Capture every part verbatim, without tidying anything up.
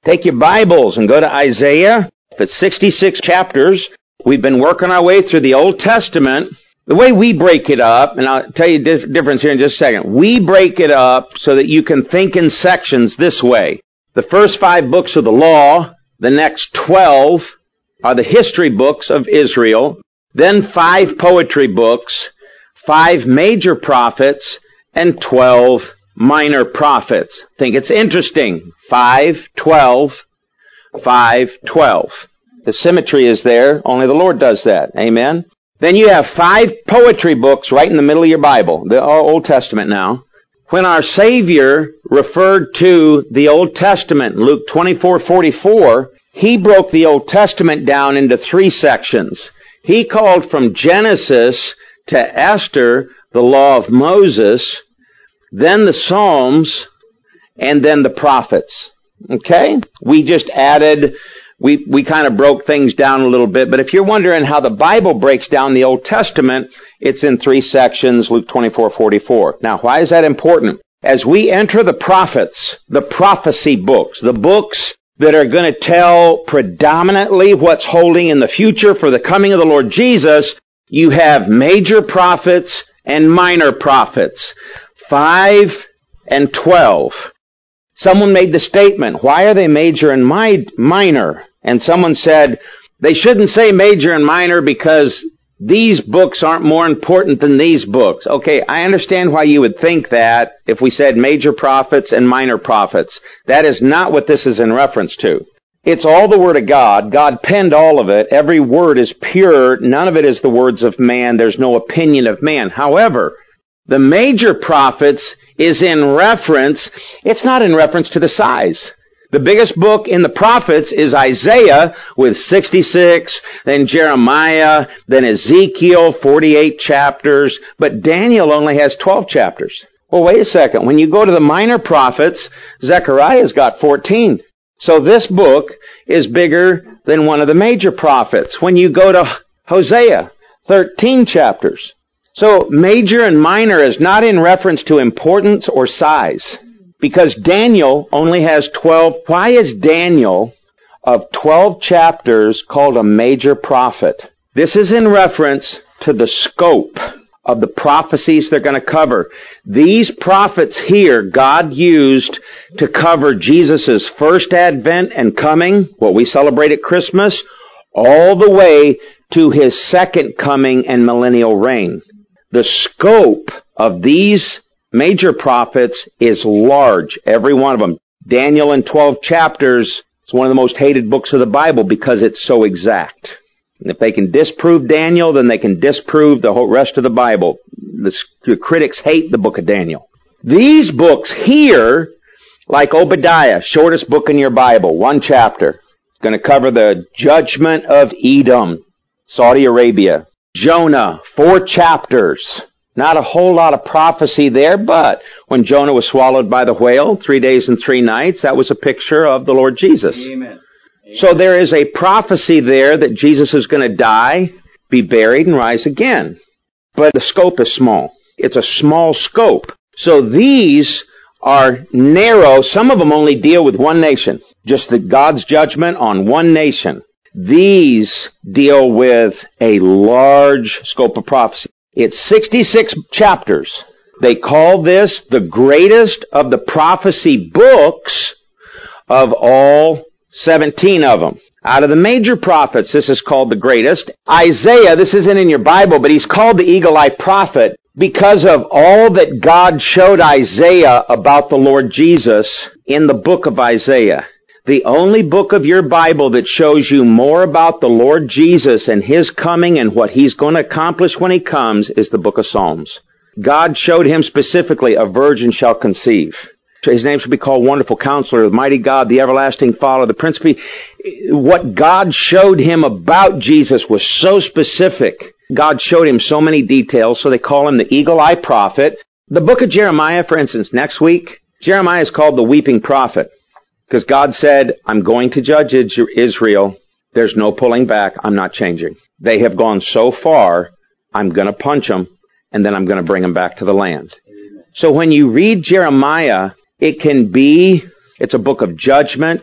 Take your Bibles and go to Isaiah. It's sixty-six chapters. We've been working our way through the Old Testament. The way we break it up, and I'll tell you the difference here in just a second. We break it up so that you can think in sections this way. The first five books of the law, the next twelve are the history books of Israel, then five poetry books, five major prophets, and twelve minor prophets. I think it's interesting. Five, twelve, five, twelve. The symmetry is there. Only the Lord does that. Amen? Then you have five poetry books right in the middle of your Bible, the Old Testament now. When our Savior referred to the Old Testament, Luke twenty-four forty-four, He broke the Old Testament down into three sections. He called from Genesis to Esther the law of Moses, then the Psalms, and then the prophets. Okay? We just added, we, we kind of broke things down a little bit, but if you're wondering how the Bible breaks down the Old Testament, it's in three sections, Luke twenty-four forty-four. Now, why is that important? As we enter the prophets, the prophecy books, the books that are going to tell predominantly what's holding in the future for the coming of the Lord Jesus, you have major prophets and minor prophets. Five and twelve. Someone made the statement, why are they major and mi- minor? And someone said, they shouldn't say major and minor because these books aren't more important than these books. Okay, I understand why you would think that if we said major prophets and minor prophets. That is not what this is in reference to. It's all the Word of God. God penned all of it. Every word is pure. None of it is the words of man. There's no opinion of man. However, the major prophets is in reference, it's not in reference to the size. The biggest book in the prophets is Isaiah with sixty-six, then Jeremiah, then Ezekiel, forty-eight chapters, but Daniel only has twelve chapters. Well, wait a second. When you go to the minor prophets, Zechariah's got fourteen. So this book is bigger than one of the major prophets. When you go to Hosea, thirteen chapters. So major and minor is not in reference to importance or size. Because Daniel only has twelve. Why is Daniel of twelve chapters called a major prophet? This is in reference to the scope of the prophecies they're going to cover. These prophets here, God used to cover Jesus' first advent and coming, what we celebrate at Christmas, all the way to His second coming and millennial reign. The scope of these major prophets is large, every one of them. Daniel in twelve chapters is one of the most hated books of the Bible because it's so exact. And if they can disprove Daniel, then they can disprove the whole rest of the Bible. The, the critics hate the book of Daniel. These books here, like Obadiah, shortest book in your Bible, one chapter, going to cover the judgment of Edom, Saudi Arabia. Jonah, four chapters. Not a whole lot of prophecy there, but when Jonah was swallowed by the whale, three days and three nights, that was a picture of the Lord Jesus. Amen. Amen. So there is a prophecy there that Jesus is going to die, be buried, and rise again. But the scope is small. It's a small scope. So these are narrow. Some of them only deal with one nation. Just the God's judgment on one nation. These deal with a large scope of prophecy. It's sixty-six chapters. They call this the greatest of the prophecy books of all seventeen of them. Out of the major prophets, this is called the greatest. Isaiah, this isn't in your Bible, but he's called the eagle-eye prophet because of all that God showed Isaiah about the Lord Jesus in the book of Isaiah. The only book of your Bible that shows you more about the Lord Jesus and His coming and what He's going to accomplish when He comes is the book of Psalms. God showed him specifically, a virgin shall conceive. His name shall be called Wonderful Counselor, the Mighty God, the Everlasting Father, the Prince of Peace. What God showed him about Jesus was so specific. God showed him so many details, so they call him the eagle-eye prophet. The book of Jeremiah, for instance, next week, Jeremiah is called the weeping prophet. Because God said, I'm going to judge Israel. There's no pulling back. I'm not changing. They have gone so far, I'm going to punch them, and then I'm going to bring them back to the land. Amen. So when you read Jeremiah, it can be, it's a book of judgment.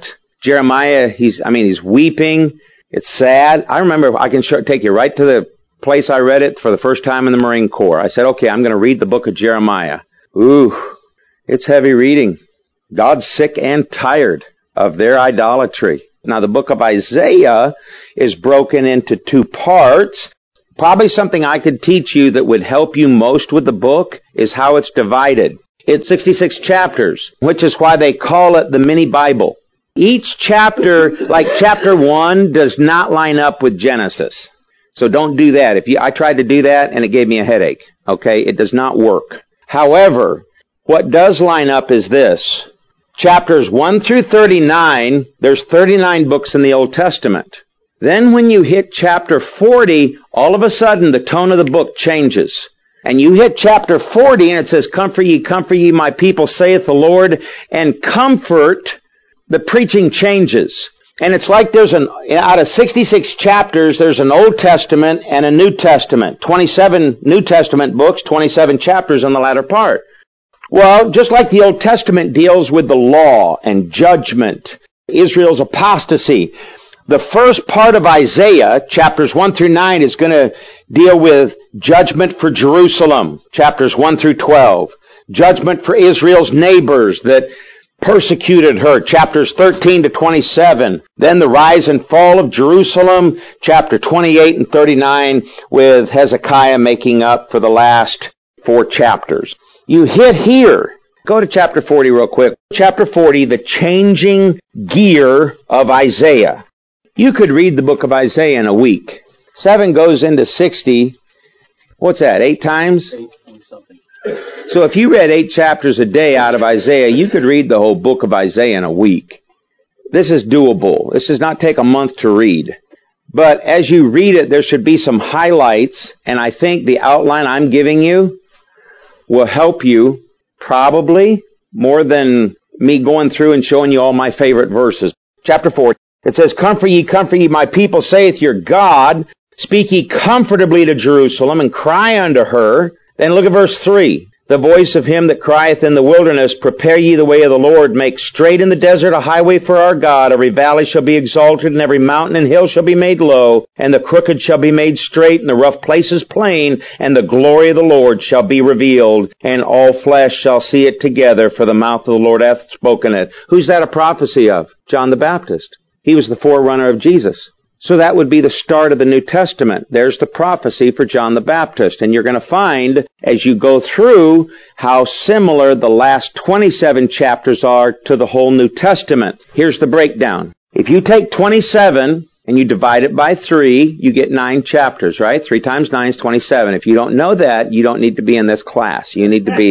Jeremiah, he's, I mean, he's weeping. It's sad. I remember, I can show, take you right to the place I read it for the first time in the Marine Corps. I said, okay, I'm going to read the book of Jeremiah. Ooh, it's heavy reading. God's sick and tired of their idolatry. Now, the book of Isaiah is broken into two parts. Probably something I could teach you that would help you most with the book is how it's divided. It's sixty-six chapters, which is why they call it the mini Bible. Each chapter, like chapter one, does not line up with Genesis. So don't do that. If you, I tried to do that and it gave me a headache. Okay, it does not work. However, what does line up is this. Chapters one through thirty-nine, there's thirty-nine books in the Old Testament. Then when you hit chapter forty, all of a sudden the tone of the book changes. And you hit chapter forty and it says, "Comfort ye, comfort ye, my people, saith the Lord." And comfort, the preaching changes. And it's like there's an, out of sixty-six chapters, there's an Old Testament and a New Testament. twenty-seven New Testament books, twenty-seven chapters in the latter part. Well, just like the Old Testament deals with the law and judgment, Israel's apostasy, the first part of Isaiah, chapters one through nine, is going to deal with judgment for Jerusalem, chapters one through twelve. Judgment for Israel's neighbors that persecuted her, chapters thirteen to twenty-seven. Then the rise and fall of Jerusalem, chapter twenty-eight and thirty-nine, with Hezekiah making up for the last four chapters. You hit here. Go to chapter forty real quick. Chapter forty, the changing gear of Isaiah. You could read the book of Isaiah in a week. Seven goes into sixty. What's that, eight times? Eight and something. So if you read eight chapters a day out of Isaiah, you could read the whole book of Isaiah in a week. This is doable. This does not take a month to read. But as you read it, there should be some highlights, and I think the outline I'm giving you will help you probably more than me going through and showing you all my favorite verses. Chapter four, it says, "Comfort ye, comfort ye, my people, saith your God. Speak ye comfortably to Jerusalem, and cry unto her." Then look at verse three. "The voice of him that crieth in the wilderness, prepare ye the way of the Lord. Make straight in the desert a highway for our God. Every valley shall be exalted, and every mountain and hill shall be made low. And the crooked shall be made straight, and the rough places plain. And the glory of the Lord shall be revealed, and all flesh shall see it together, for the mouth of the Lord hath spoken it." Who's that a prophecy of? John the Baptist. He was the forerunner of Jesus. So that would be the start of the New Testament. There's the prophecy for John the Baptist. And you're going to find, as you go through, how similar the last twenty-seven chapters are to the whole New Testament. Here's the breakdown. If you take twenty-seven and you divide it by three, you get nine chapters, right? Three times nine is twenty-seven. If you don't know that, you don't need to be in this class. You need to be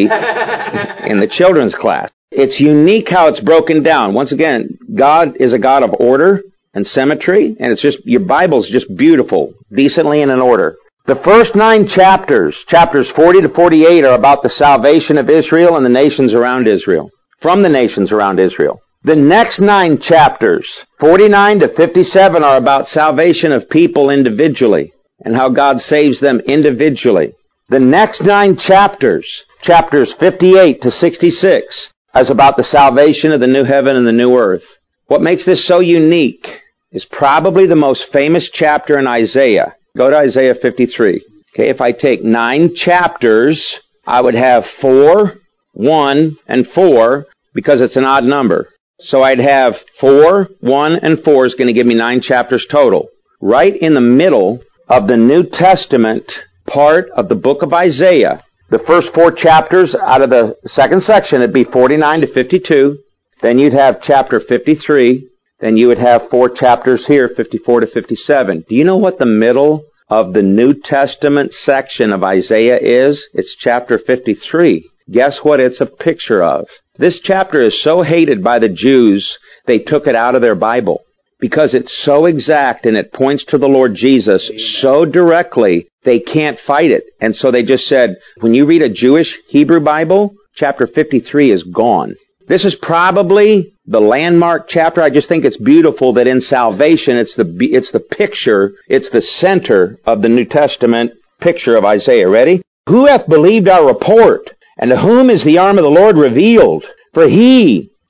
in the children's class. It's unique how it's broken down. Once again, God is a God of order and symmetry, and it's just, your Bible's just beautiful, decently and in order. The first nine chapters, chapters forty to forty-eight, are about the salvation of Israel and the nations around Israel, from the nations around Israel. The next nine chapters, forty-nine to fifty-seven, are about salvation of people individually, and how God saves them individually. The next nine chapters, chapters fifty-eight to sixty-six, is about the salvation of the new heaven and the new earth. What makes this so unique is probably the most famous chapter in Isaiah. Go to Isaiah fifty-three. Okay, if I take nine chapters, I would have four, one, and four, because it's an odd number. So I'd have four, one, and four is going to give me nine chapters total. Right in the middle of the New Testament part of the book of Isaiah, the first four chapters out of the second section, it'd be forty-nine to fifty-two. Then you'd have chapter fifty-three. Then you would have four chapters here, fifty-four to fifty-seven. Do you know what the middle of the New Testament section of Isaiah is? It's chapter fifty-three. Guess what it's a picture of? This chapter is so hated by the Jews, they took it out of their Bible. Because it's so exact and it points to the Lord Jesus so directly, they can't fight it. And so they just said, when you read a Jewish Hebrew Bible, chapter fifty-three is gone. This is probably the landmark chapter. I just think it's beautiful that in salvation, it's the it's the picture, it's the center of the New Testament picture of Isaiah. Ready? "Who hath believed our report? And to whom is the arm of the Lord revealed? For he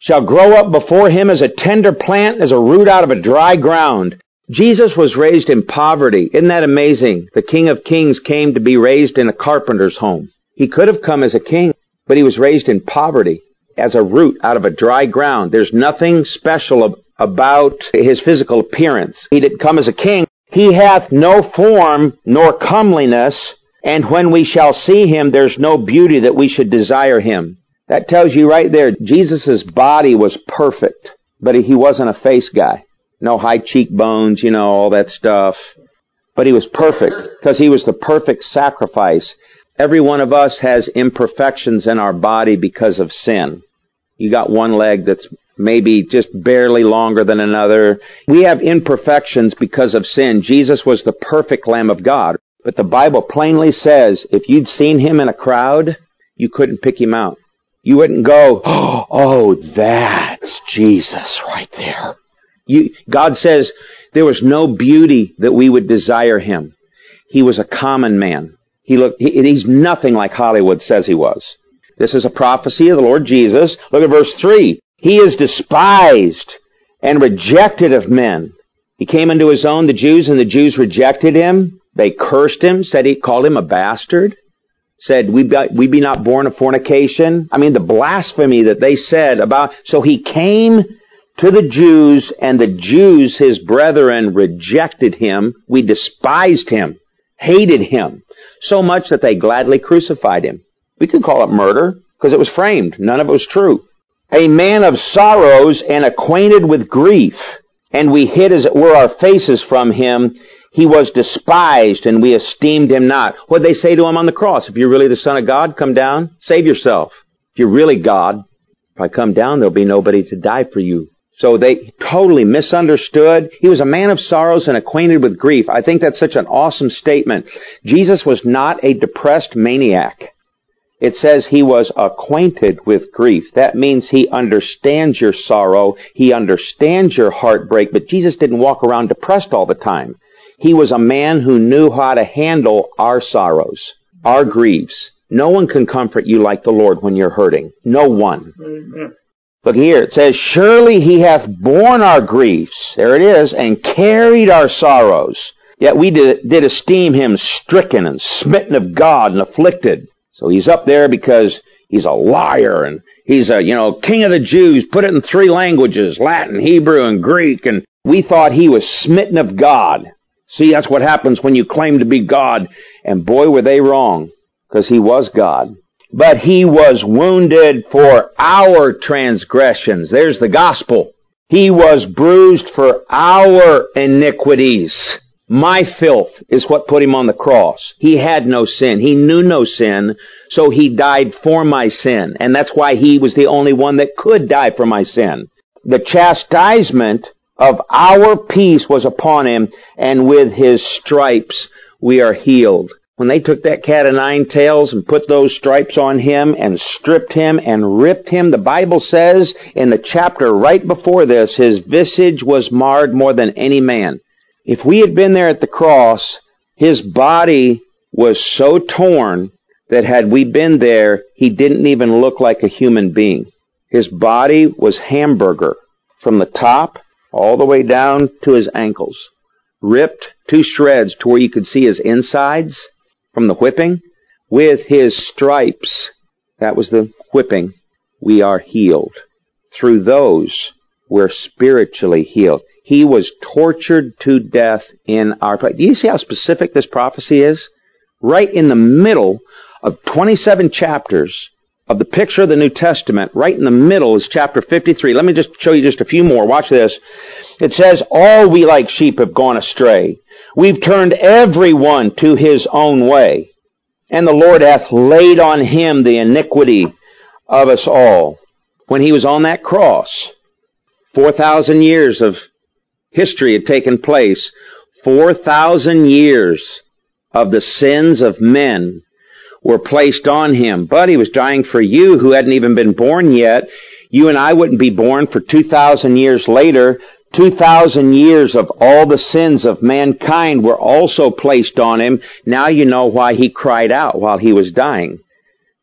shall grow up before him as a tender plant, as a root out of a dry ground. Jesus was raised in poverty. Isn't that amazing? The King of Kings came to be raised in a carpenter's home. He could have come as a king, but he was raised in poverty, as a root out of a dry ground. There's nothing special about his physical appearance. He didn't come as a king. He hath no form nor comeliness, and when we shall see him, there's no beauty that we should desire him. That tells you right there, Jesus' body was perfect, but he wasn't a face guy. No high cheekbones, you know, all that stuff. But he was perfect, because he was the perfect sacrifice. Every one of us has imperfections in our body because of sin. You got one leg that's maybe just barely longer than another. We have imperfections because of sin. Jesus was the perfect Lamb of God. But the Bible plainly says, if you'd seen him in a crowd, you couldn't pick him out. You wouldn't go, oh, that's Jesus right there. You, God says there was no beauty that we would desire him. He was a common man. He looked, he, he's nothing like Hollywood says he was. This is a prophecy of the Lord Jesus. Look at verse three. He is despised and rejected of men. He came into his own, the Jews, and the Jews rejected him. They cursed him, said he called him a bastard. Said, we be, we be not born of fornication. I mean, the blasphemy that they said about... So he came to the Jews, and the Jews, his brethren, rejected him. We despised him, hated him, so much that they gladly crucified him. We could call it murder, because it was framed. None of it was true. A man of sorrows and acquainted with grief, and we hid, as it were, our faces from him. He was despised, and we esteemed him not. What did they say to him on the cross? If you're really the Son of God, come down, save yourself. If you're really God, if I come down, there'll be nobody to die for you. So they totally misunderstood. He was a man of sorrows and acquainted with grief. I think that's such an awesome statement. Jesus was not a depressed maniac. It says he was acquainted with grief. That means he understands your sorrow. He understands your heartbreak. But Jesus didn't walk around depressed all the time. He was a man who knew how to handle our sorrows, our griefs. No one can comfort you like the Lord when you're hurting. No one. Amen. Look here, it says, surely he hath borne our griefs, there it is, and carried our sorrows. Yet we did, did esteem him stricken and smitten of God and afflicted. So he's up there because he's a liar and he's a, you know, king of the Jews, put it in three languages, Latin, Hebrew, and Greek, and we thought he was smitten of God. See, that's what happens when you claim to be God. And boy, were they wrong, because he was God. But he was wounded for our transgressions. There's the gospel. He was bruised for our iniquities. My filth is what put him on the cross. He had no sin. He knew no sin, so he died for my sin. And that's why he was the only one that could die for my sin. The chastisement of our peace was upon him, and with his stripes we are healed. When they took that cat o' nine tails and put those stripes on him and stripped him and ripped him, the Bible says in the chapter right before this, his visage was marred more than any man. If we had been there at the cross, his body was so torn that had we been there, he didn't even look like a human being. His body was hamburger from the top all the way down to his ankles, ripped to shreds to where you could see his insides from the whipping. With his stripes, that was the whipping, we are healed. Through those, we're spiritually healed. He was tortured to death in our place. Do you see how specific this prophecy is? Right in the middle of twenty-seven chapters of the picture of the New Testament, right in the middle is chapter fifty-three. Let me just show you just a few more. Watch this. It says, all we like sheep have gone astray. We've turned everyone to his own way. And the Lord hath laid on him the iniquity of us all. When he was on that cross, four thousand years of history had taken place. four thousand years of the sins of men were placed on him. But he was dying for you who hadn't even been born yet. You and I wouldn't be born for two thousand years later. two thousand years of all the sins of mankind were also placed on him. Now you know why he cried out while he was dying.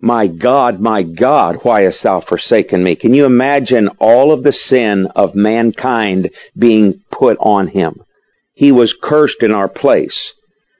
My God, my God, why hast thou forsaken me? Can you imagine all of the sin of mankind being put on him? He was cursed in our place.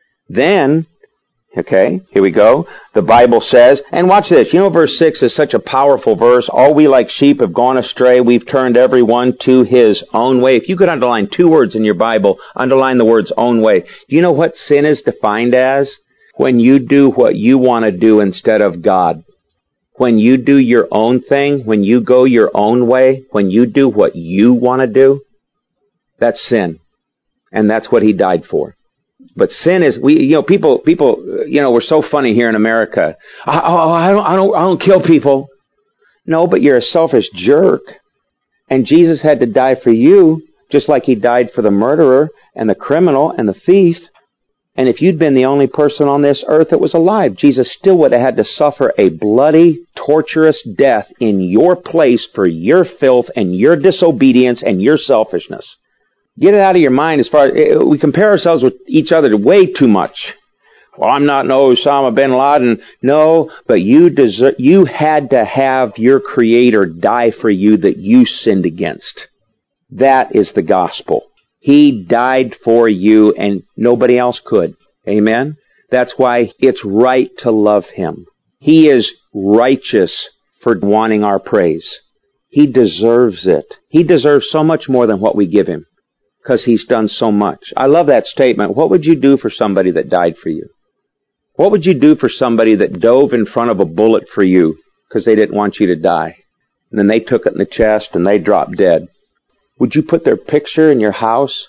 Then, okay, here we go. The Bible says, and watch this. You know, verse six is such a powerful verse. All we like sheep have gone astray. We've turned every one to his own way. If you could underline two words in your Bible, underline the words own way. Do you know what sin is defined as? When you do what you want to do instead of God. When you do your own thing, when you go your own way, when you do what you want to do, that's sin. And that's what he died for. But sin is, we, you know, people, people, you know, we're so funny here in America. I, oh, I don't, I don't, I don't kill people. No, but you're a selfish jerk. And Jesus had to die for you, just like he died for the murderer and the criminal and the thief. And if you'd been the only person on this earth that was alive, Jesus still would have had to suffer a bloody, torturous death in your place for your filth and your disobedience and your selfishness. Get it out of your mind as far as, we compare ourselves with each other way too much. Well, I'm not no Osama bin Laden. No, but you deserve, you had to have your Creator die for you that you sinned against. That is the gospel. He died for you and nobody else could. Amen? That's why it's right to love him. He is righteous for wanting our praise. He deserves it. He deserves so much more than what we give him because he's done so much. I love that statement. What would you do for somebody that died for you? What would you do for somebody that dove in front of a bullet for you because they didn't want you to die? And then they took it in the chest and they dropped dead. Would you put their picture in your house?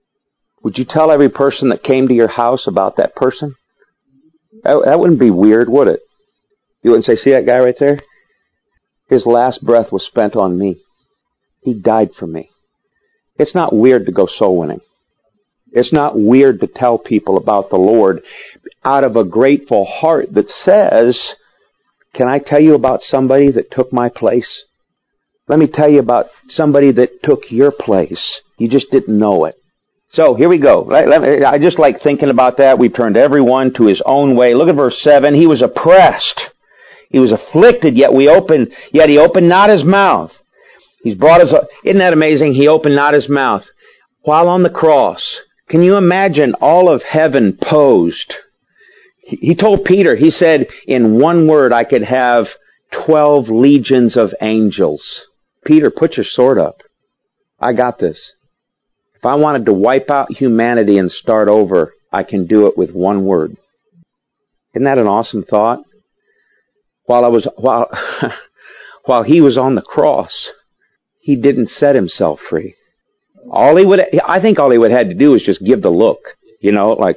Would you tell every person that came to your house about that person? That, that wouldn't be weird, would it? You wouldn't say, see that guy right there? His last breath was spent on me. He died for me. It's not weird to go soul winning. It's not weird to tell people about the Lord out of a grateful heart that says, can I tell you about somebody that took my place? Let me tell you about somebody that took your place. You just didn't know it. So here we go. I just like thinking about that. We've turned everyone to his own way. Look at verse seven. He was oppressed. He was afflicted, yet we opened, yet he opened not his mouth. He's brought us, isn't that amazing? He opened not his mouth. While on the cross, can you imagine all of heaven posed? He told Peter, he said, in one word I could have twelve legions of angels. Peter, put your sword up. I got this. If I wanted to wipe out humanity and start over, I can do it with one word. Isn't that an awesome thought? While I was, while, while he was on the cross, he didn't set himself free. All he would, I think all he would have had to do was just give the look. You know, like,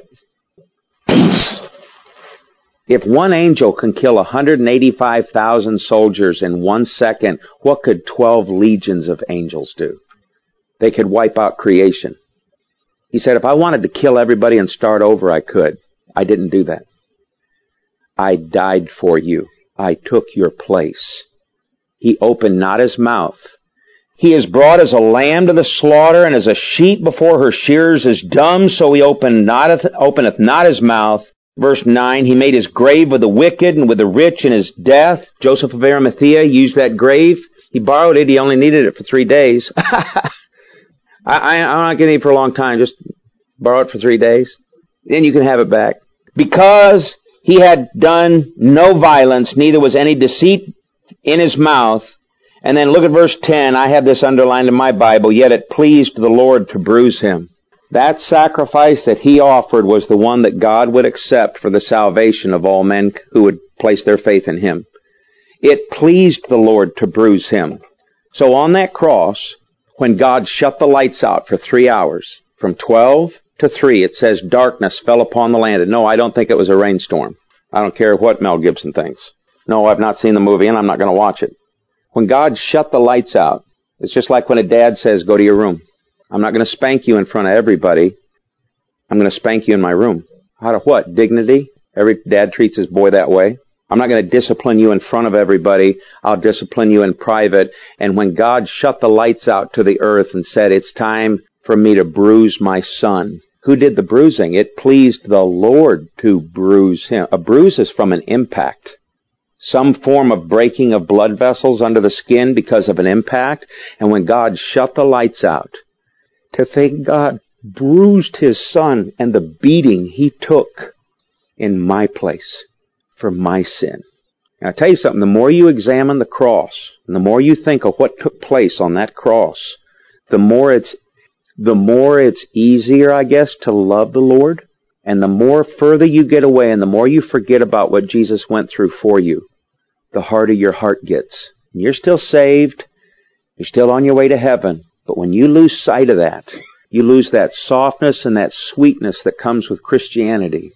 if one angel can kill one hundred eighty-five thousand soldiers in one second, what could twelve legions of angels do? They could wipe out creation. He said, if I wanted to kill everybody and start over, I could. I didn't do that. I died for you. I took your place. He opened not his mouth. He is brought as a lamb to the slaughter, and as a sheep before her shearers is dumb, so he opened not, openeth not his mouth. Verse nine, he made his grave with the wicked and with the rich in his death. Joseph of Arimathea used that grave. He borrowed it. He only needed it for three days. I, I, I'm not getting it for a long time. Just borrow it for three days. Then you can have it back. Because he had done no violence, neither was any deceit in his mouth. And then look at verse ten. I have this underlined in my Bible. Yet it pleased the Lord to bruise him. That sacrifice that he offered was the one that God would accept for the salvation of all men who would place their faith in him. It pleased the Lord to bruise him. So on that cross, when God shut the lights out for three hours, from twelve to three, it says darkness fell upon the land. And no, I don't think it was a rainstorm. I don't care what Mel Gibson thinks. No, I've not seen the movie and I'm not going to watch it. When God shut the lights out, it's just like when a dad says, go to your room. I'm not going to spank you in front of everybody. I'm going to spank you in my room. Out of what? Dignity? Every dad treats his boy that way. I'm not going to discipline you in front of everybody. I'll discipline you in private. And when God shut the lights out to the earth and said, it's time for me to bruise my son. Who did the bruising? It pleased the Lord to bruise him. A bruise is from an impact. some form of breaking of blood vessels under the skin because of an impact. And when God shut the lights out, to think God bruised His Son and the beating He took in my place for my sin. And I'll tell you something, the more you examine the cross, and the more you think of what took place on that cross, the more it's, the more it's easier, I guess, to love the Lord. And the more further you get away and the more you forget about what Jesus went through for you, the harder your heart gets. And you're still saved. You're still on your way to heaven. But when you lose sight of that, you lose that softness and that sweetness that comes with Christianity.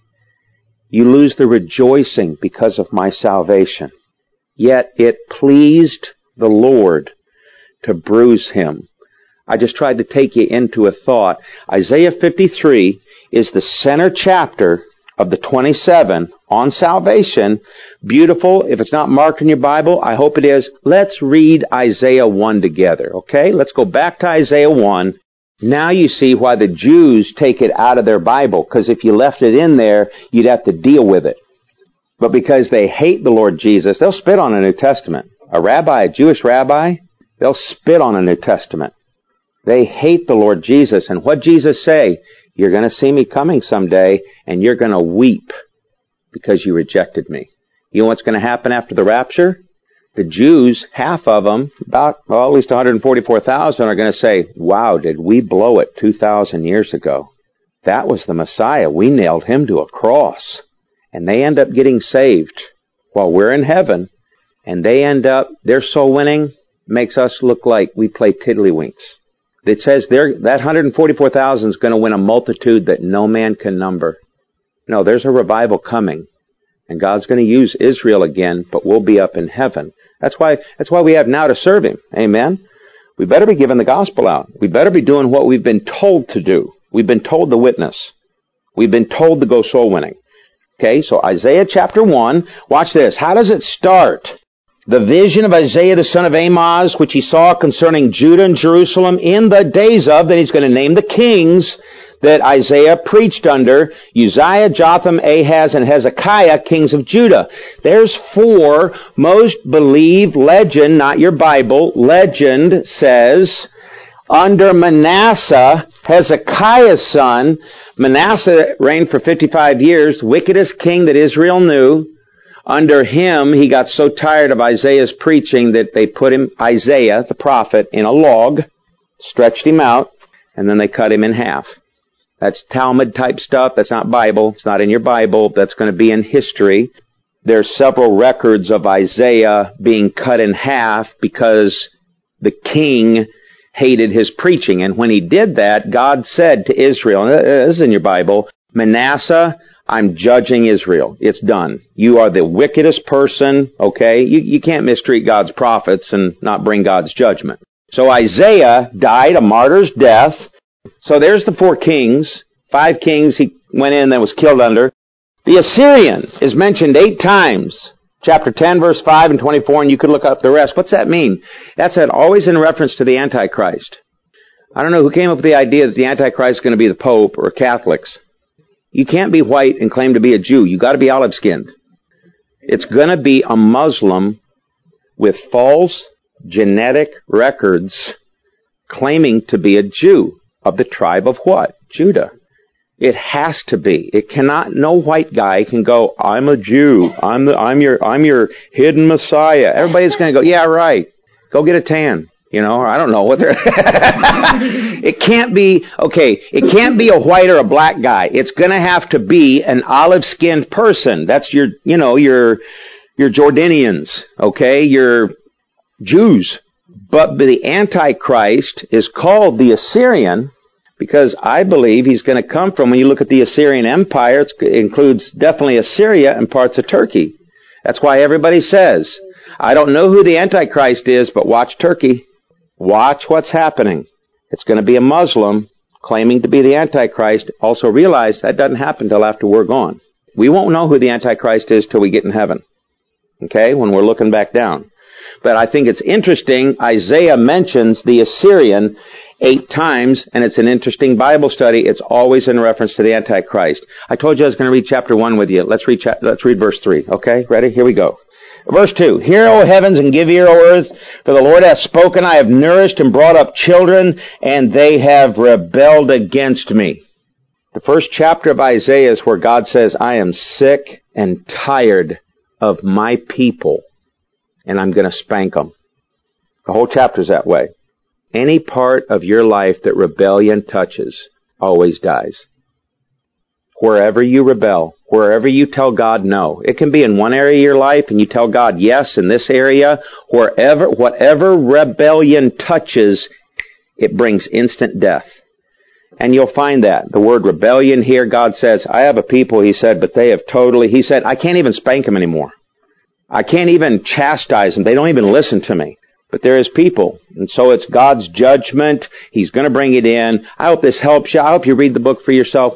You lose the rejoicing because of my salvation. Yet it pleased the Lord to bruise Him. I just tried to take you into a thought. Isaiah fifty-three is the center chapter of the twenty-seven on salvation. Beautiful. If it's not marked in your Bible, I hope it is. Let's read Isaiah one together, okay? Let's go back to Isaiah one. Now you see why the Jews take it out of their Bible, because if you left it in there, you'd have to deal with it. But because they hate the Lord Jesus, they'll spit on a New Testament. A rabbi, a Jewish rabbi, they'll spit on a New Testament. They hate the Lord Jesus. And what Jesus say? You're going to see me coming someday, and you're going to weep because you rejected me. You know what's going to happen after the rapture? The Jews, half of them, about, well, at least one hundred forty-four thousand, are going to say, wow, did we blow it two thousand years ago? That was the Messiah. We nailed Him to a cross. And they end up getting saved while we're in heaven. And they end up, their soul winning makes us look like we play tiddlywinks. It says there that one hundred forty-four thousand is going to win a multitude that no man can number. No, there's a revival coming. And God's going to use Israel again, but we'll be up in heaven. That's why, that's why we have now to serve Him. Amen? We better be giving the gospel out. We better be doing what we've been told to do. We've been told to witness. We've been told to go soul winning. Okay, so Isaiah chapter one. Watch this. How does it start? The vision of Isaiah the son of Amoz, which he saw concerning Judah and Jerusalem in the days of, then he's going to name the kings that Isaiah preached under, Uzziah, Jotham, Ahaz, and Hezekiah, kings of Judah. There's four. Most believe, legend, not your Bible, legend says, under Manasseh, Hezekiah's son, Manasseh reigned for fifty-five years, wickedest king that Israel knew. Under him, he got so tired of Isaiah's preaching that they put him, Isaiah, the prophet, in a log, stretched him out, and then they cut him in half. That's Talmud type stuff. That's not Bible. It's not in your Bible. That's going to be in history. There's several records of Isaiah being cut in half because the king hated his preaching. And when he did that, God said to Israel, and this is in your Bible, Manasseh, I'm judging Israel. It's done. You are the wickedest person, okay? You, you can't mistreat God's prophets and not bring God's judgment. So Isaiah died a martyr's death. So there's the four kings. Five kings he went in and then was killed under. The Assyrian is mentioned eight times. Chapter ten, verse five and twenty-four, and you could look up the rest. What's that mean? That's always in reference to the Antichrist. I don't know who came up with the idea that the Antichrist is going to be the Pope or Catholics. You can't be white and claim to be a Jew. You've got to be olive-skinned. It's going to be a Muslim with false genetic records claiming to be a Jew of the tribe of what? Judah. It has to be. It cannot, no white guy can go, I'm a Jew. I'm the, I'm your, I'm your hidden Messiah. Everybody's going to go, yeah, right. Go get a tan. You know, or I don't know what they're, it can't be, okay, it can't be a white or a black guy. It's going to have to be an olive-skinned person. That's your, you know, your, your Jordanians, okay, your Jews. But the Antichrist is called the Assyrian because I believe he's going to come from, when you look at the Assyrian Empire, it includes definitely Assyria and parts of Turkey. That's why everybody says, I don't know who the Antichrist is, but watch Turkey. Watch what's happening. It's going to be a Muslim claiming to be the Antichrist. Also realize that doesn't happen until after we're gone. We won't know who the Antichrist is till we get in heaven. Okay? When we're looking back down. But I think it's interesting, Isaiah mentions the Assyrian eight times, and it's an interesting Bible study. It's always in reference to the Antichrist. I told you I was going to read chapter one with you. Let's read, cha- let's read verse three. Okay? Ready? Here we go. Verse two, Hear, O heavens, and give ear, O earth, for the Lord hath spoken. I have nourished and brought up children, and they have rebelled against me. The first chapter of Isaiah is where God says, I am sick and tired of my people, and I'm going to spank them. The whole chapter is that way. Any part of your life that rebellion touches always dies. Wherever you rebel, wherever you tell God no. It can be in one area of your life and you tell God yes in this area. Wherever, whatever rebellion touches, it brings instant death. And you'll find that. The word rebellion here, God says, I have a people, he said, but they have totally, he said, I can't even spank them anymore. I can't even chastise them. They don't even listen to me. But there is people. And so it's God's judgment. He's going to bring it in. I hope this helps you. I hope you read the book for yourself.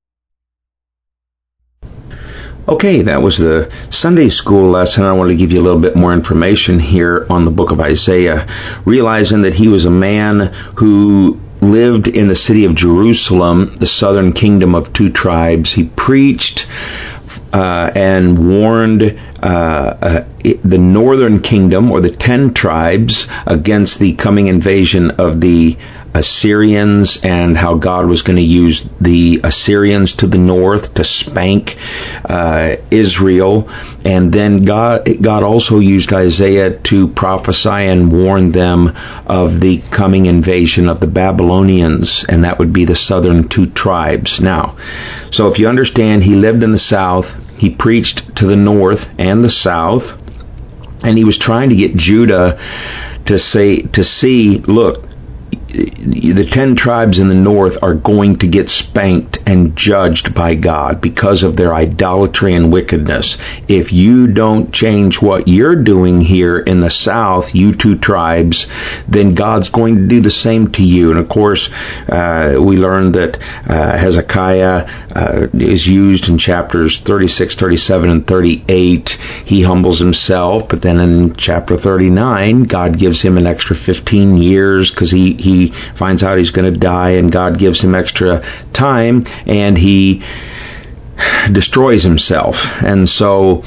Okay, that was the Sunday school lesson. I want to give you a little bit more information here on the book of Isaiah, realizing that he was a man who lived in the city of Jerusalem, the southern kingdom of two tribes. He preached uh, and warned uh, uh, the northern kingdom, or the ten tribes, against the coming invasion of the Assyrians, and how God was going to use the Assyrians to the north to spank uh, Israel. And then God, God also used Isaiah to prophesy and warn them of the coming invasion of the Babylonians, and that would be the southern two tribes. Now, so if you understand, he lived in the south, he preached to the north and the south, and he was trying to get Judah to say, to see, look, the ten tribes in the north are going to get spanked and judged by God because of their idolatry and wickedness. If you don't change what you're doing here in the south, you two tribes, then God's going to do the same to you. And of course, uh, we learned that uh, Hezekiah uh, is used in chapters thirty-six, thirty-seven, and thirty-eight. He humbles himself, but then in chapter thirty-nine, God gives him an extra fifteen years because he he He finds out he's going to die, and God gives him extra time, and he destroys himself. And so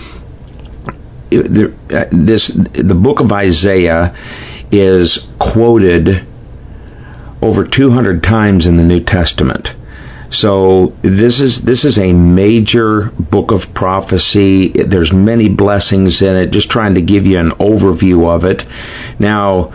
this the book of Isaiah is quoted over two hundred times in the New Testament. So this is this is a major book of prophecy. There's many blessings in it. Just trying to give you an overview of it. Now,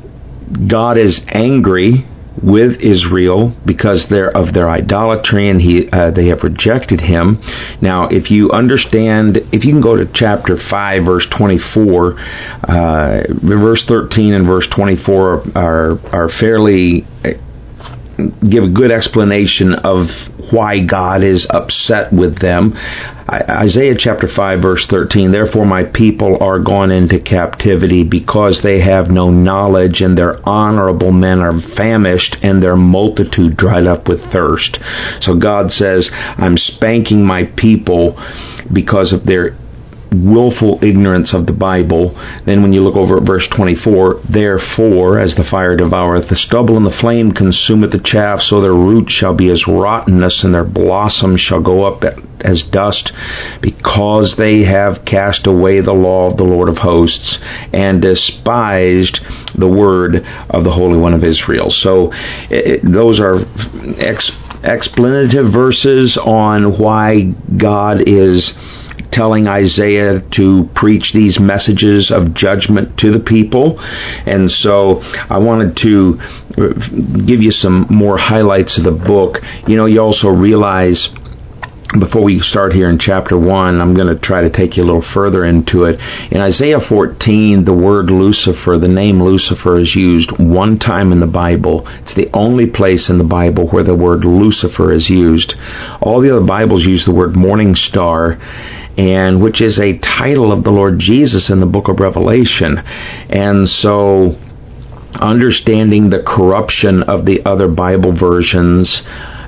God is angry with Israel because they're of their idolatry, and he uh, they have rejected him. Now, if you understand, if you can go to chapter five, verse twenty-four, uh, verse thirteen and verse twenty-four are are fairly give a good explanation of why God is upset with them. Isaiah chapter five, verse thirteen, Therefore my people are gone into captivity, because they have no knowledge, and their honorable men are famished, and their multitude dried up with thirst. So God says, I'm spanking my people because of their willful ignorance of the Bible. Then when you look over at verse twenty-four, Therefore, as the fire devoureth the stubble, and the flame consumeth the chaff, so their roots shall be as rottenness, and their blossoms shall go up as dust, because they have cast away the law of the Lord of hosts, and despised the word of the Holy One of Israel. So it, those are ex, explanative verses on why God is telling Isaiah to preach these messages of judgment to the people. And so I wanted to give you some more highlights of the book. You know, you also realize, before we start here in chapter one, I'm going to try to take you a little further into it. In Isaiah fourteen, the word Lucifer, the name Lucifer, is used one time in the Bible. It's the only place in the Bible where the word Lucifer is used. All the other Bibles use the word morning star, and which is a title of the Lord Jesus in the book of Revelation. And so, understanding the corruption of the other Bible versions,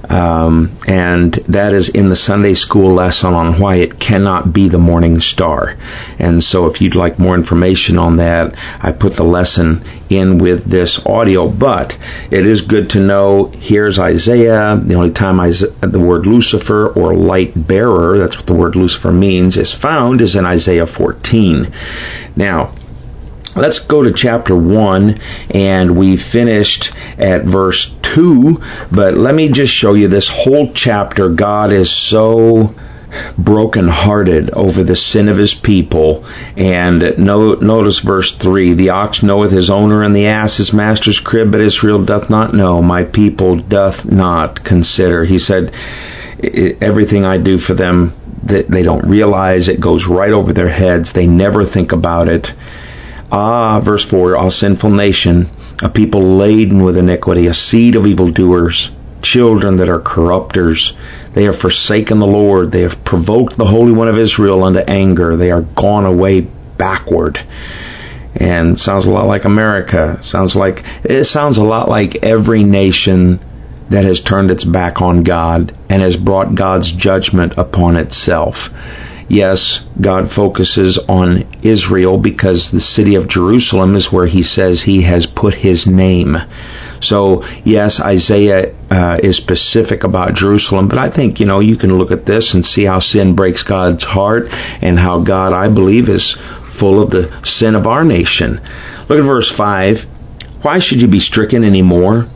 Um, and that is in the Sunday school lesson on why it cannot be the morning star. And so if you'd like more information on that, I put the lesson in with this audio. But it is good to know, here's Isaiah. The only time Isaiah, the word Lucifer or light bearer, that's what the word Lucifer means, is found is in Isaiah fourteen. Now, let's go to chapter one, and we finished at verse two, but let me just show you this whole chapter. God is so broken-hearted over the sin of his people. And no, notice verse three, the ox knoweth his owner, and the ass his master's crib, but Israel doth not know, my people doth not consider. He said, everything I do for them, that they don't realize. It goes right over their heads. They never think about it. Ah, verse four, a sinful nation, a people laden with iniquity, a seed of evildoers, children that are corrupters. They have forsaken the Lord. They have provoked the Holy One of Israel unto anger. They are gone away backward. And sounds a lot like America. Sounds like it sounds a lot like every nation that has turned its back on God and has brought God's judgment upon itself. Yes, God focuses on Israel because the city of Jerusalem is where he says he has put his name. So, yes, Isaiah uh, is specific about Jerusalem, but I think, you know, you can look at this and see how sin breaks God's heart and how God, I believe, is full of the sin of our nation. Look at verse five. Why should you be stricken any more?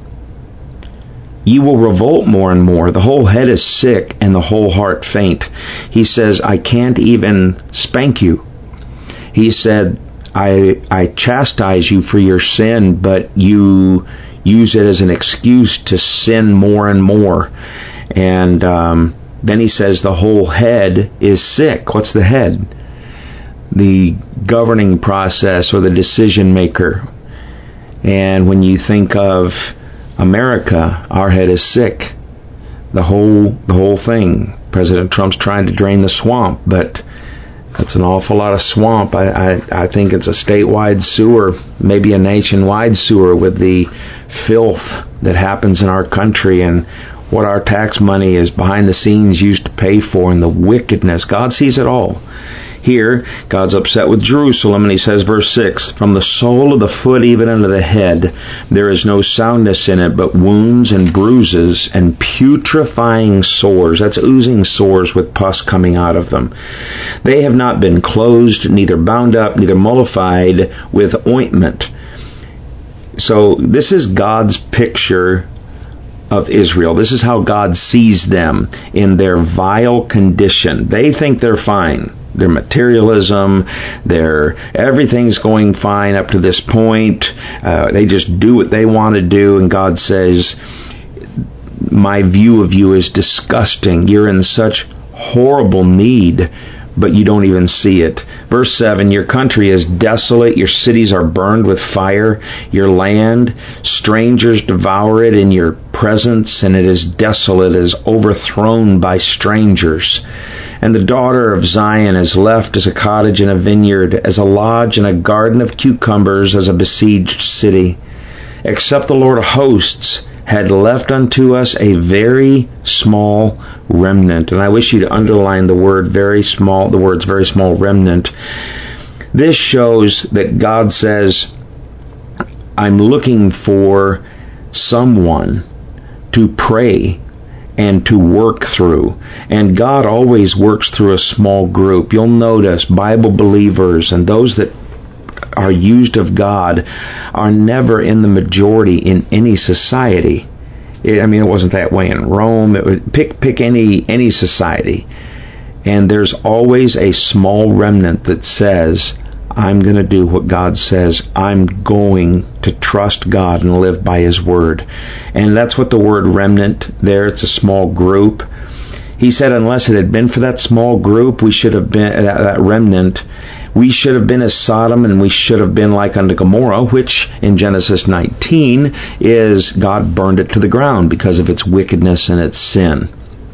Ye will revolt more and more. The whole head is sick and the whole heart faint. He says, I can't even spank you. He said, I I chastise you for your sin, but you use it as an excuse to sin more and more. And um, then he says the whole head is sick. What's the head? The governing process or the decision maker. And when you think of America, our head is sick. The whole the whole thing. President Trump's trying to drain the swamp, but that's an awful lot of swamp. I, I, I think it's a statewide sewer, maybe a nationwide sewer with the filth that happens in our country and what our tax money is behind the scenes used to pay for and the wickedness. God sees it all. Here, God's upset with Jerusalem, and he says, verse six, from the sole of the foot even unto the head, there is no soundness in it, but wounds and bruises and putrefying sores. That's oozing sores with pus coming out of them. They have not been closed, neither bound up, neither mollified with ointment. So this is God's picture of Israel. This is how God sees them in their vile condition. They think they're fine. Their materialism, their everything's going fine up to this point. Uh, they just do what they want to do, and God says, my view of you is disgusting. You're in such horrible need, but you don't even see it. Verse seven, your country is desolate, your cities are burned with fire, your land, strangers devour it in your presence, and it is desolate, it is overthrown by strangers. And the daughter of Zion is left as a cottage in a vineyard, as a lodge in a garden of cucumbers, as a besieged city. Except the Lord of hosts had left unto us a very small remnant. And I wish you to underline the word very small, the words very small remnant. This shows that God says, I'm looking for someone to pray and to work through. And God always works through a small group. You'll notice Bible believers and those that are used of God are never in the majority in any society. It, I mean, it wasn't that way in Rome. It would pick pick any any society. And there's always a small remnant that says, I'm going to do what God says. I'm going to trust God and live by His Word. And that's what the word remnant there, it's a small group. He said unless it had been for that small group, we should have been, that, that remnant, we should have been as Sodom, and we should have been like unto Gomorrah, which in Genesis nineteen is God burned it to the ground because of its wickedness and its sin.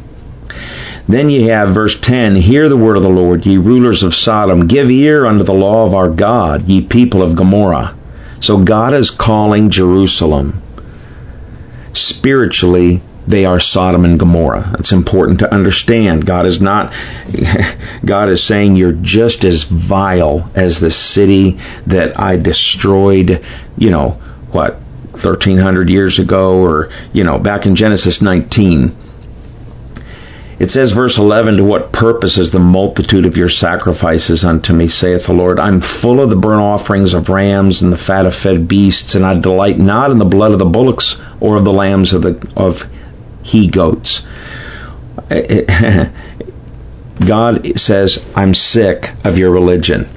Then you have verse ten, hear the word of the Lord, ye rulers of Sodom, give ear unto the law of our God, ye people of Gomorrah. So God is calling Jerusalem spiritually they are Sodom and Gomorrah. It's important to understand. God is not, God is saying you're just as vile as the city that I destroyed, you know, what, thirteen hundred years ago, or, you know, back in Genesis nineteen. It says, verse eleven, to what purpose is the multitude of your sacrifices unto me, saith the Lord? I'm full of the burnt offerings of rams and the fat of fed beasts, and I delight not in the blood of the bullocks or of the lambs of the of he goats. God says, I'm sick of your religion.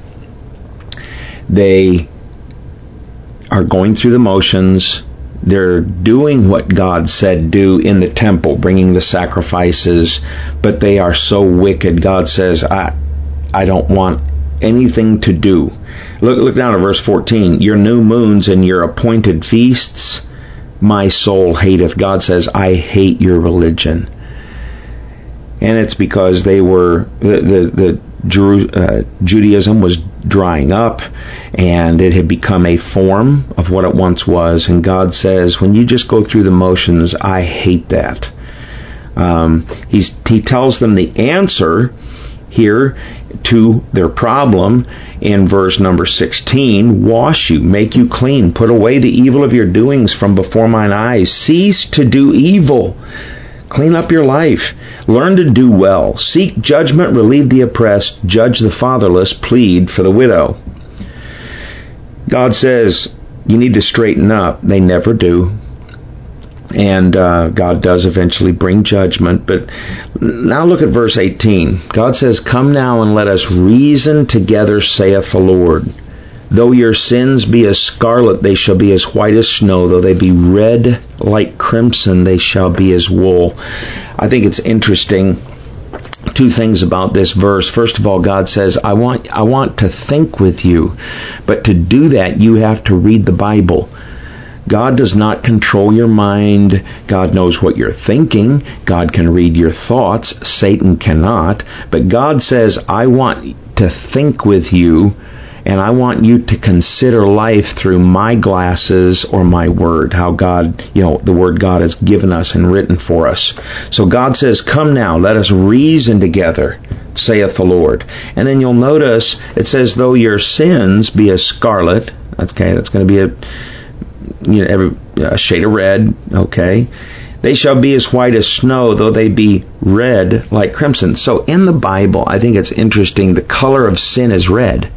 They are going through the motions. They're doing what God said do in the temple, bringing the sacrifices, but they are so wicked. God says, I I don't want anything to do. Look, look down at verse fourteen. Your new moons and your appointed feasts, my soul hateth. God says, I hate your religion. And it's because they were, the, the, the Jeru, uh, Judaism was drying up, and it had become a form of what it once was. And God says, when you just go through the motions, I hate that. Um, he's, he tells them the answer here to their problem in verse number sixteen. Wash you, make you clean, put away the evil of your doings from before mine eyes. Cease to do evil. Clean up your life. Learn to do well. Seek judgment, relieve the oppressed, judge the fatherless, plead for the widow. God says, you need to straighten up. They never do. And uh, God does eventually bring judgment. But now look at verse eighteen. God says, come now and let us reason together, saith the Lord. Though your sins be as scarlet, they shall be as white as snow. Though they be red like crimson, they shall be as wool. I think it's interesting, two things about this verse. First of all, God says, I want, I want to think with you. But to do that, you have to read the Bible. God does not control your mind. God knows what you're thinking. God can read your thoughts. Satan cannot. But God says, I want to think with you, and I want you to consider life through my glasses or my word, how God, you know, the word God has given us and written for us. So God says, come now, let us reason together, saith the Lord. And then you'll notice it says, though your sins be as scarlet, okay, that's going to be a, you know, every, a shade of red, okay, they shall be as white as snow, though they be red like crimson. So in the Bible, I think it's interesting, the color of sin is red.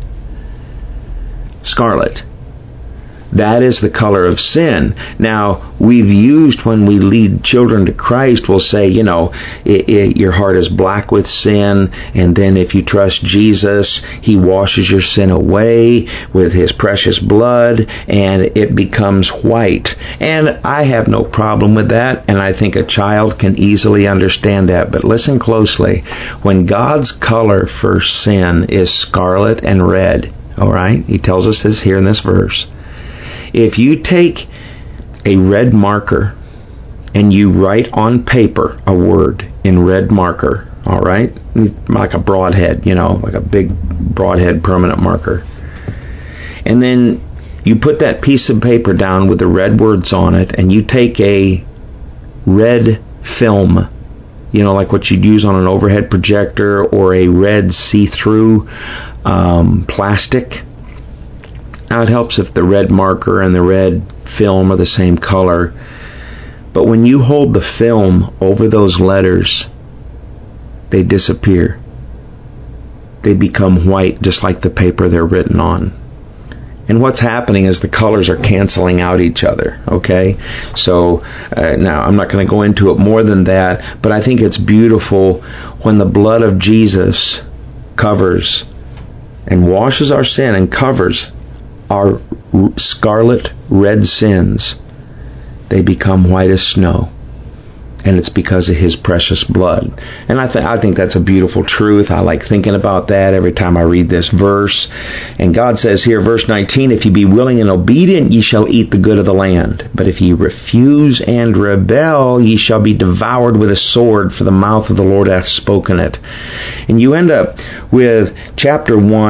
Scarlet. That is the color of sin. Now, we've used, when we lead children to Christ, we'll say, you know, it, it, your heart is black with sin, and then if you trust Jesus, He washes your sin away with His precious blood, and it becomes white. And I have no problem with that, and I think a child can easily understand that. But listen closely. When God's color for sin is scarlet and red, all right, He tells us this here in this verse. If you take a red marker and you write on paper a word in red marker, all right, like a broadhead, you know, like a big broadhead permanent marker, and then you put that piece of paper down with the red words on it, and you take a red film, you know, like what you'd use on an overhead projector, or a red see-through um, plastic. Now, it helps if the red marker and the red film are the same color. But when you hold the film over those letters, they disappear. They become white, just like the paper they're written on. And what's happening is the colors are canceling out each other, okay? So, uh, now, I'm not going to go into it more than that, but I think it's beautiful when the blood of Jesus covers and washes our sin and covers our scarlet red sins. They become white as snow. And it's because of His precious blood. And I, th- I think that's a beautiful truth. I like thinking about that every time I read this verse. And God says here, verse nineteen, if ye be willing and obedient, ye shall eat the good of the land. But if ye refuse and rebel, ye shall be devoured with a sword, for the mouth of the Lord hath spoken it. And you end up with chapter one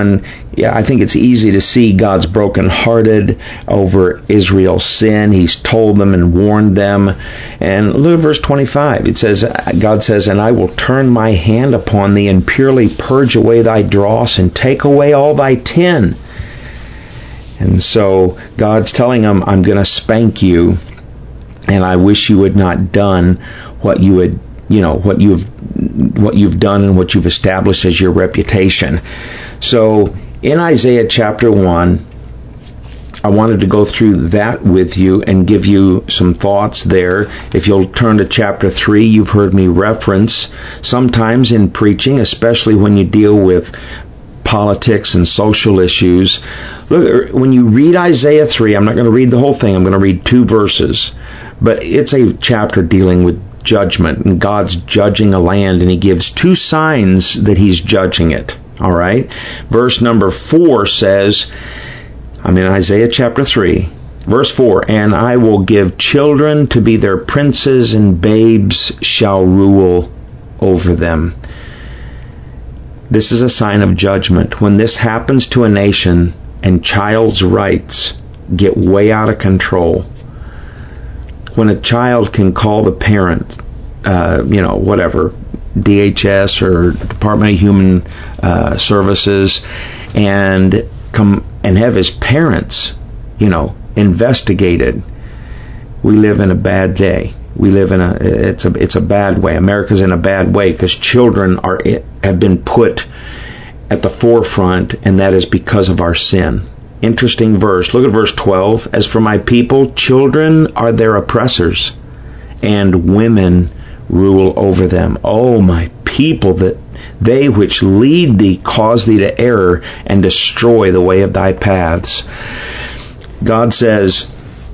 yeah, I think it's easy to see God's brokenhearted over Israel's sin. He's told them and warned them. And look at verse twenty-five. It says, God says, "And I will turn my hand upon thee, and purely purge away thy dross, and take away all thy tin." And so God's telling them, I'm going to spank you, and I wish you had not done what you had, you know, what you've what you've done and what you've established as your reputation. So in Isaiah chapter one, I wanted to go through that with you and give you some thoughts there. If you'll turn to chapter three, you've heard me reference sometimes in preaching, especially when you deal with politics and social issues. Look, when you read Isaiah three, I'm not going to read the whole thing, I'm going to read two verses, but it's a chapter dealing with judgment, and God's judging a land, and he gives two signs that he's judging it. All right? Verse number four says, I'm in Isaiah chapter three, verse four, "And I will give children to be their princes, and babes shall rule over them." This is a sign of judgment. When this happens to a nation and child's rights get way out of control, when a child can call the parent, uh, you know, whatever, D H S or Department of Human uh, Services, and come and have his parents, you know, investigated, we live in a bad day. We live in a it's a it's a bad way. America's in a bad way because children are have been put at the forefront, and that is because of our sin. Interesting verse. Look at verse twelve. "As for my people, children are their oppressors, and women rule over them. O my people, that they which lead thee cause thee to err, and destroy the way of thy paths." God says,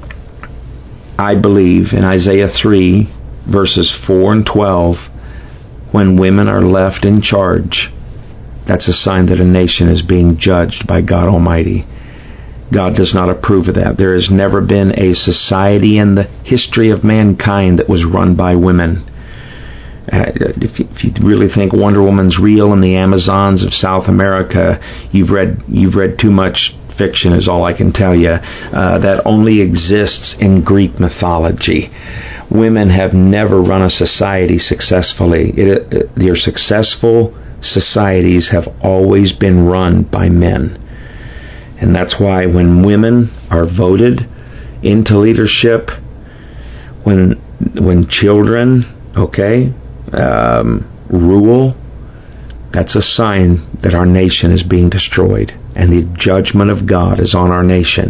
I believe, in Isaiah three, verses four and twelve, when women are left in charge, that's a sign that a nation is being judged by God Almighty. God does not approve of that. There has never been a society in the history of mankind that was run by women. Uh, if, you, if you really think Wonder Woman's real in the Amazons of South America, you've read you've read too much fiction, is all I can tell you. Uh, that only exists in Greek mythology. Women have never run a society successfully. It, it, their successful societies have always been run by men. And that's why when women are voted into leadership, when when children, okay, um, rule, that's a sign that our nation is being destroyed, and the judgment of God is on our nation.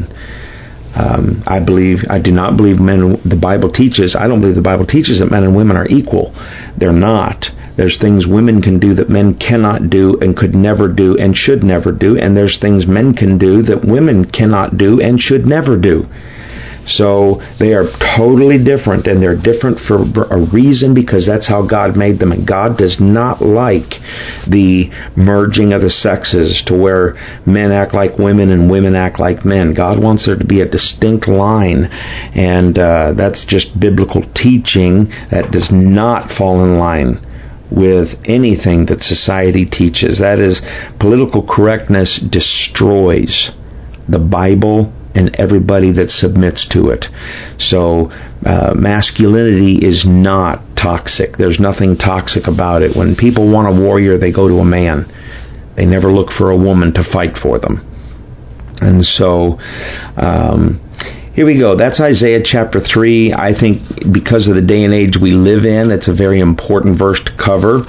Um, I believe, I do not believe men, the Bible teaches, I don't believe the Bible teaches that men and women are equal. They're not. There's things women can do that men cannot do and could never do and should never do, and there's things men can do that women cannot do and should never do. So they are totally different, and they're different for a reason, because that's how God made them. And God does not like the merging of the sexes to where men act like women and women act like men. God wants there to be a distinct line, and uh, that's just biblical teaching that does not fall in line with anything that society teaches. That is, political correctness destroys the Bible and everybody that submits to it. So uh, masculinity is not toxic. There's nothing toxic about it. When people want a warrior, they go to a man. They never look for a woman to fight for them. And so um, here we go. That's Isaiah chapter three. I think because of the day and age we live in, it's a very important verse to cover.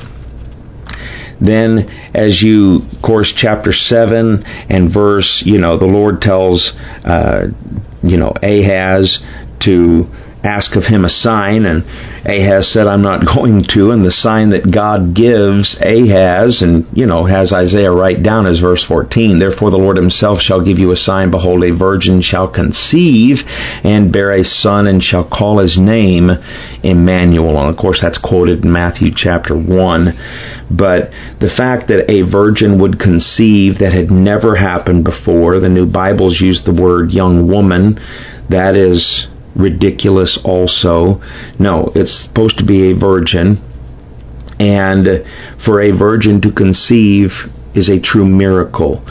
Then, as you, of course, chapter seven and verse, you know, the Lord tells, uh, you know, Ahaz to ask of him a sign, and Ahaz said, I'm not going to, and the sign that God gives Ahaz, and, you know, has Isaiah write down as verse fourteen, "Therefore the Lord himself shall give you a sign, behold, a virgin shall conceive and bear a son, and shall call his name Emmanuel." And of course that's quoted in Matthew chapter one. But the fact that a virgin would conceive, that had never happened before, the New Bibles use the word young woman, that is ridiculous also. No, it's supposed to be a virgin, and for a virgin to conceive is a true miracle.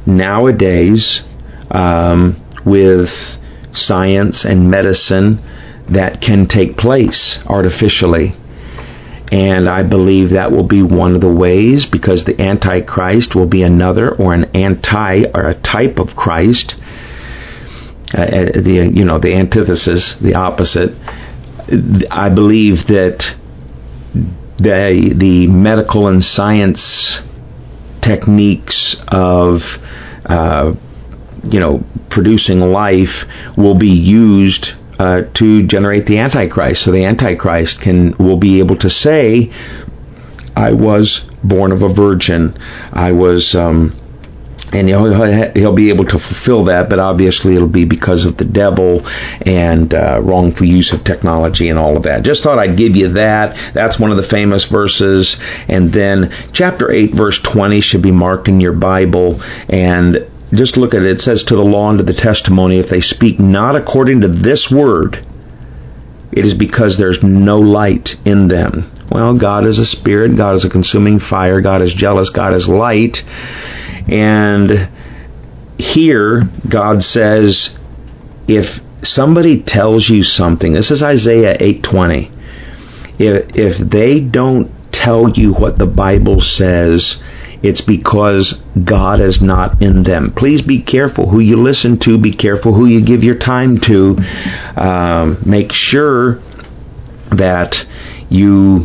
nowadays um, with science and medicine that can take place artificially. And I believe that will be one of the ways, because the Antichrist will be another, or an anti, or a type of Christ, uh, the you know the antithesis, the opposite. I believe that the the medical and science techniques of uh, you know producing life will be used Uh, to generate the Antichrist. So the Antichrist can will be able to say, I was born of a virgin. I was, um, and he'll, he'll be able to fulfill that, but obviously it'll be because of the devil and uh, wrongful use of technology and all of that. Just thought I'd give you that. That's one of the famous verses. And then chapter eight, verse twenty should be marked in your Bible. And just look at it. It says, to the law and to the testimony, if they speak not according to this word, it is because there's no light in them. Well, God is a spirit. God is a consuming fire. God is jealous. God is light. And here, God says, if somebody tells you something, this is Isaiah eight twenty, if, if they don't tell you what the Bible says, it's because God is not in them. Please be careful who you listen to. Be careful who you give your time to. Um, make sure that you,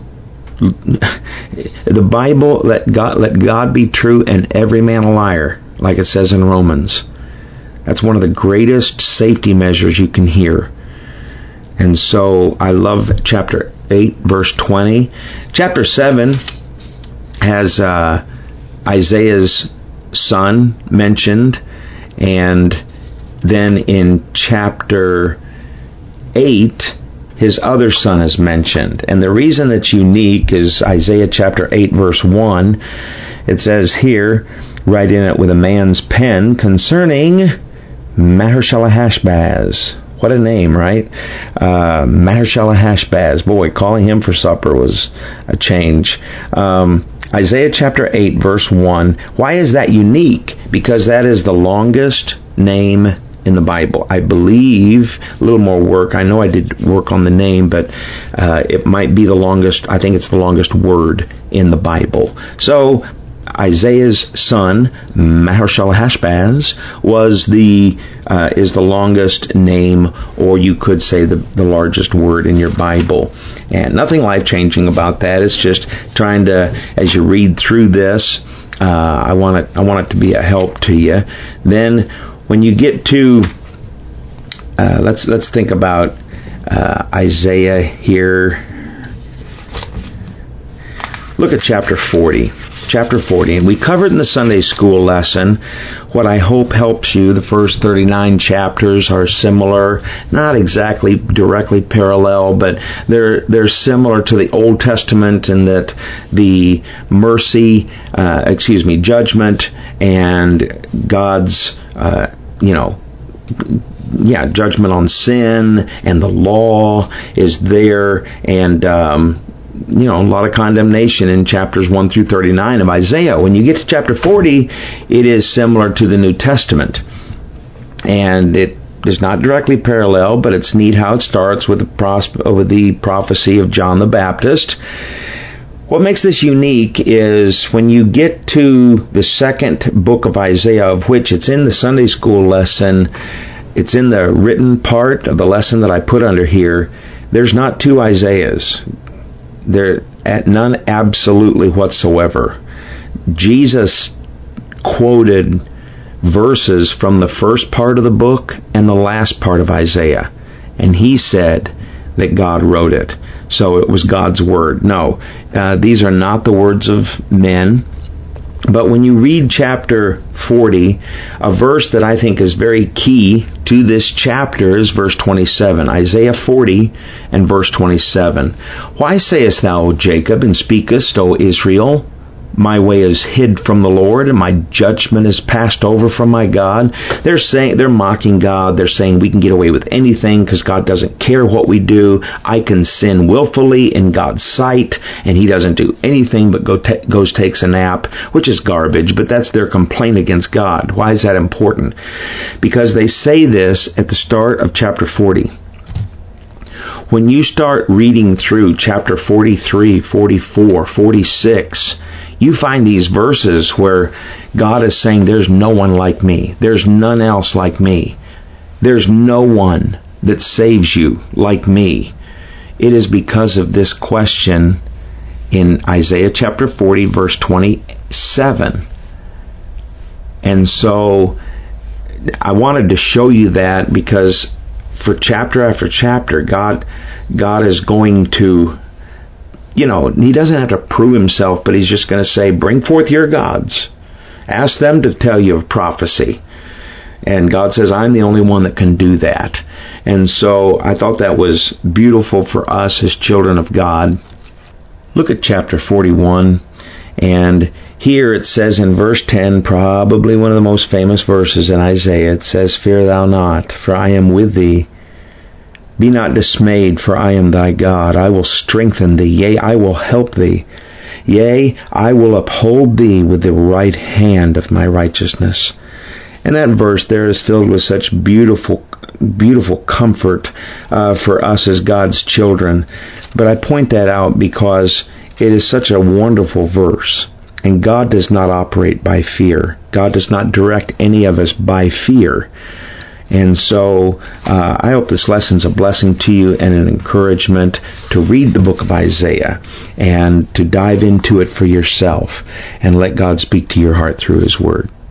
the Bible, let God let God be true and every man a liar, like it says in Romans. That's one of the greatest safety measures you can hear. And so I love chapter eight, verse twenty. Chapter seven has Uh, Isaiah's son mentioned, and then in chapter eight, his other son is mentioned. And the reason it's unique is Isaiah chapter eight, verse one. It says here, right in it with a man's pen, concerning Maher-shalal-hash-baz. What a name, right? Uh, Maher-shalal-hash-baz. Boy, calling him for supper was a change. Um, Isaiah chapter eight, verse one. Why is that unique? Because that is the longest name in the Bible. I believe, a little more work, I know I did work on the name, but uh, it might be the longest, I think it's the longest word in the Bible. So, Isaiah's son, Maher-shalal-hash-baz, was the uh, is the longest name, or you could say the, the largest word in your Bible. And nothing life-changing about that. It's just trying to, as you read through this, uh, I want it I want it to be a help to you. Then, when you get to uh, let's let's think about uh, Isaiah here. Look at chapter forty. Chapter forty, and we covered in the Sunday school lesson. What I hope helps you, the first thirty-nine chapters are similar, not exactly directly parallel, but they're they're similar to the Old Testament in that the mercy, uh, excuse me, judgment, and God's, uh, you know, yeah, judgment on sin and the law is there, and um, you know, a lot of condemnation in chapters one through thirty-nine of Isaiah. When you get to chapter forty, it is similar to the New Testament. And it is not directly parallel, but it's neat how it starts with the, pros- with the prophecy of John the Baptist. What makes this unique is when you get to the second book of Isaiah, of which it's in the Sunday school lesson, it's in the written part of the lesson that I put under here, there's not two Isaiahs. There at none absolutely whatsoever. Jesus quoted verses from the first part of the book and the last part of Isaiah, and he said that God wrote it. So it was God's word. No, uh, these are not the words of men. But when you read chapter forty, a verse that I think is very key to this chapter is verse twenty-seven. Isaiah forty and verse twenty-seven. Why sayest thou, O Jacob, and speakest, O Israel, my way is hid from the Lord, and my judgment is passed over from my God. They're saying, they're mocking God. They're saying we can get away with anything because God doesn't care what we do. I can sin willfully in God's sight, and He doesn't do anything but go ta- goes takes a nap, which is garbage, but that's their complaint against God. Why is that important? Because they say this at the start of chapter forty. When you start reading through chapter forty-three, forty-four, forty-six, you find these verses where God is saying, there's no one like me. There's none else like me. There's no one that saves you like me. It is because of this question in Isaiah chapter forty, verse twenty-seven. And so I wanted to show you that because for chapter after chapter, God, God is going to, you know, He doesn't have to prove Himself, but He's just going to say, bring forth your gods. Ask them to tell you of prophecy. And God says, I'm the only one that can do that. And so I thought that was beautiful for us as children of God. Look at chapter forty-one. And here it says in verse ten, probably one of the most famous verses in Isaiah, it says, fear thou not, for I am with thee. Be not dismayed, for I am thy God. I will strengthen thee, yea, I will help thee. Yea, I will uphold thee with the right hand of my righteousness. And that verse there is filled with such beautiful, beautiful comfort uh, for us as God's children. But I point that out because it is such a wonderful verse. And God does not operate by fear. God does not direct any of us by fear. And so uh, I hope this lesson's a blessing to you and an encouragement to read the book of Isaiah and to dive into it for yourself and let God speak to your heart through His Word.